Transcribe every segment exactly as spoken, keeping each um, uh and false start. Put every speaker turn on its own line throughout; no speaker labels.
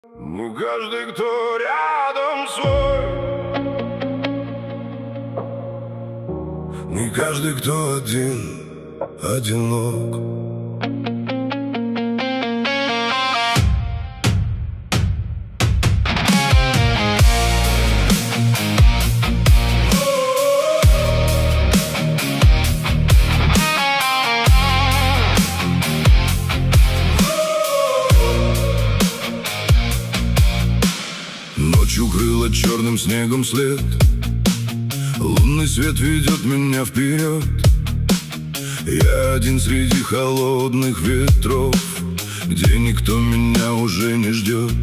Не каждый, кто рядом свой, не каждый, кто один, одинок. Ночью укрыла черным снегом след, лунный свет ведет меня вперед. Я один среди холодных ветров, где никто меня уже не ждет.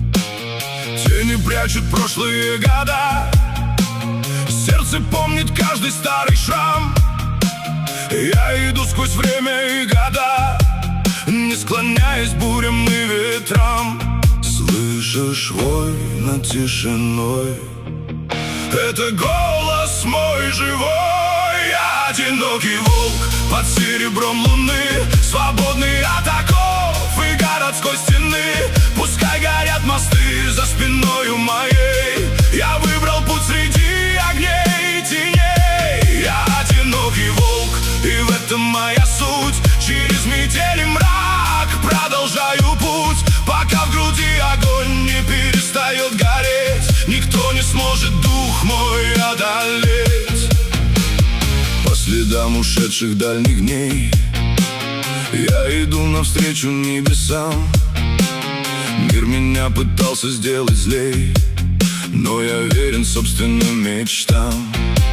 Тени прячут прошлые года, сердце помнит каждый старый шрам. Я иду сквозь время и года, не склоняясь бурям и ветрам. Слышишь вой над тишиной? Это голос мой живой. Я одинокий волк под серебром луны, свободный от оков и городской стены. Пускай горят мосты за спиною моей, я выбрал путь среди огней и теней. Я одинокий волк, и в этом моя суть. Через метель и мрак продолжаю путь, пока в груди огонь не перестает гореть. Никто не сможет дух мой одолеть. По следам ушедших дальних дней я иду навстречу небесам. Мир меня пытался сделать злей, но я верен собственным мечтам.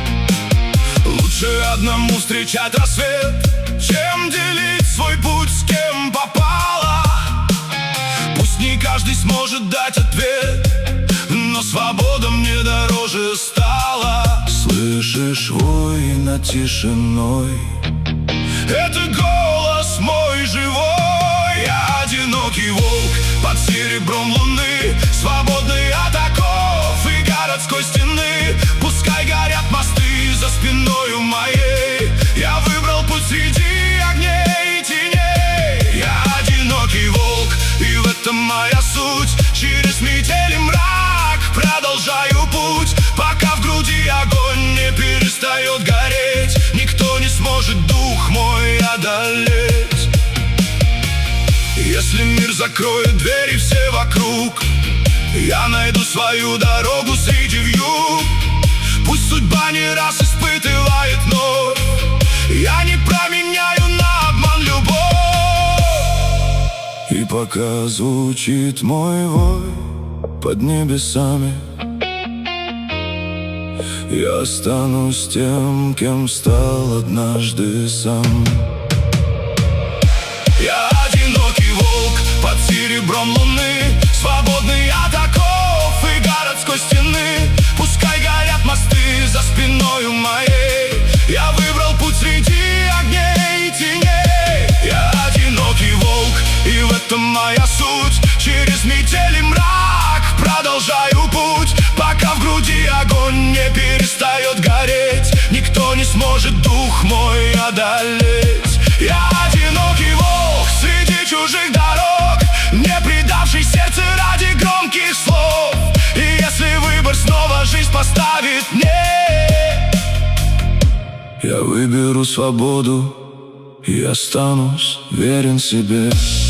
Лучше одному встречать рассвет, чем делить свой путь с кем попало. Пусть не каждый сможет дать ответ, но свобода мне дороже стала. Слышишь вой над тишиной? Это голос мой живой. Я одинокий волк под серебром луны, свободный от оков и городской стены. Пускай горят мосты за спиною моей, я выбрал путь среди огней и теней. Я одинокий волк, и в этом моя суть. Через метель и мрак продолжаю путь, пока в груди огонь не перестает гореть. Никто не сможет дух мой одолеть. Если мир закроет двери все вокруг, я найду свою дорогу среди вьюг. Пусть судьба не раз испытывает вновь, я не променяю на обман любовь. И пока звучит мой вой под небесами, я останусь тем, кем стал однажды сам. Я одинокий волк под серебром луны, свободный от оков и городской стены. Пускай горят мосты за спиною моей, я выбрал путь среди огней и теней. Я одинокий волк, и в этом моя суть. Через метель и мрак продолжаю путь, пока в груди огонь не перестает гореть. Никто не сможет дух мой одолеть. Я одинокий волк среди чужих дорог, не предавший сердце ради громких слов. И если выбор снова жизнь поставит мне, я выберу свободу и останусь верен себе.